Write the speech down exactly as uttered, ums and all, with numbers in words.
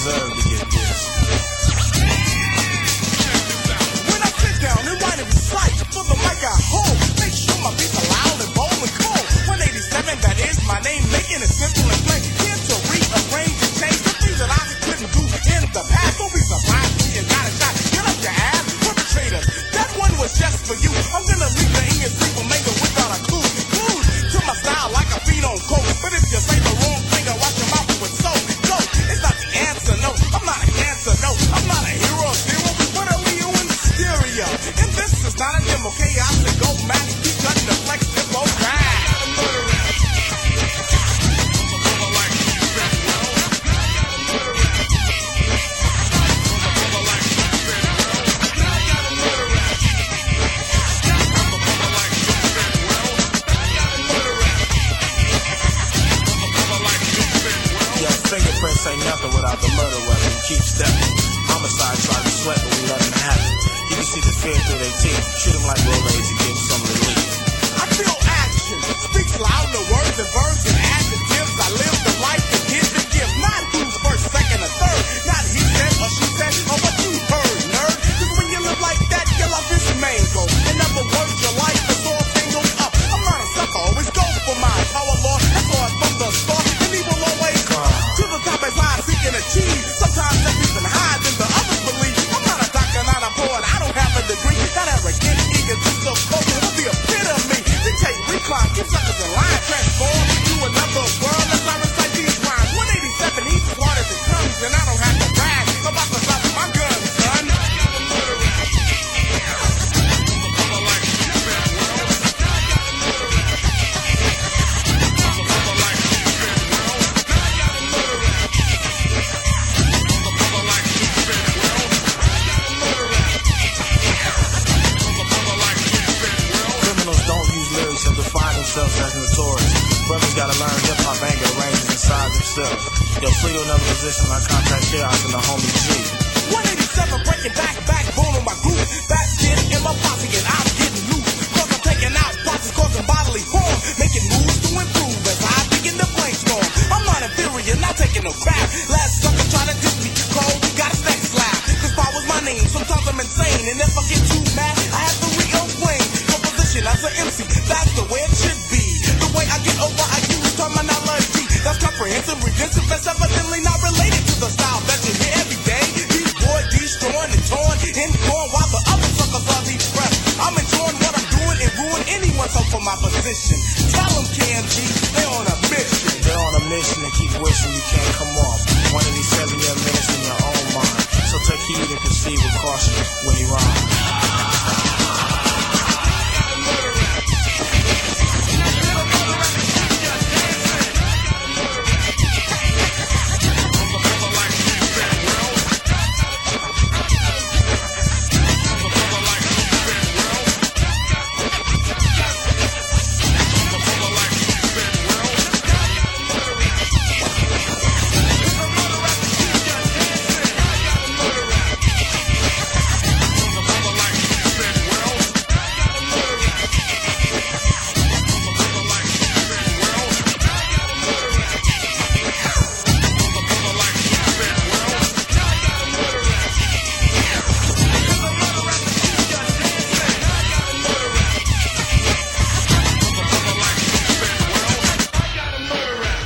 deserve to get this. When I sit down and write and recite for the mic I hold, make sure my beats are loud and bold and cold. one eighty-seven, that is my name, making it simple and plain. Here to rearrange and change the things that I couldn't do in the past. Don't be surprised when you got a shot. Get up your ass, perpetrators. That one was just for you. I'm gonna leave the in your sleep and make it without a clue. Clues to my style like a feet on coke. But if you say the wrong thing, I watch your mouth with soap. No, it's not the answer, no. I'm not a cancer, no. I'm not a hero, zero. What are we in the stereo? And this is not a demo, okay? I should go mad, keep cutting the flex, it won't ride. Fingerprints ain't nothing without the murder weapon. Keep stepping. Homicide try to sweat, but we let them have it. You can see the fear through their teeth. Shoot them like rollers and give them some relief. I feel action. Speaks loud in words and verbs and adjectives. I live the life that gives and gives. Not who's first, second, or third. Not he said or she said or what you heard, nerd. Cause when you live like that, your life is mango. In other words, your life is all tangled up. I'm not a sucker, always go for mine. Power law, that's all from the start. And he will always come to the top as I seek and achieve. Sometimes that reason higher than the others believe. I'm not a doctor, not a poet, I don't have a degree. Not arrogant, egotistical, spoken will be a bit of me. Dictate, recline, keep suckers in line. Transform to another world as I recite these rhymes. one eighty-seven, he's as hard as it comes, and I don't have to brag about the size of my gun, son. As notorious. Brothers gotta learn hip-hop anger ranges inside themselves. Yo, Fleet another position like contact chaos and the homie G. one eighty-seven breaking back, backbone on my group. Back in in my posse and I'm getting loose. Cause I'm taking out pockets, causing bodily harm. Making moves to improve as I begin to brainstorm. I'm not inferior, not taking no crap. Last sucker try to diss me, cold, got a stack slap. Cause power's my name, sometimes I'm insane. And if I get too mad, I have to rearrange my position as an M C. That's the way it should be. The way I get over, I use terminology that's comprehensive, redemptive, that's evidently not related to the style that you hear every day. These boys destroying and torn and torn while the other suckers are depressed. I'm enjoying what I'm doing and ruin anyone's hope for my position. Tell them, K M G, they're on a mission. They're on a mission and keep wishing you can't come off. one eighty-seven, your minutes in your own mind. So take heed and proceed with caution when you rhyme.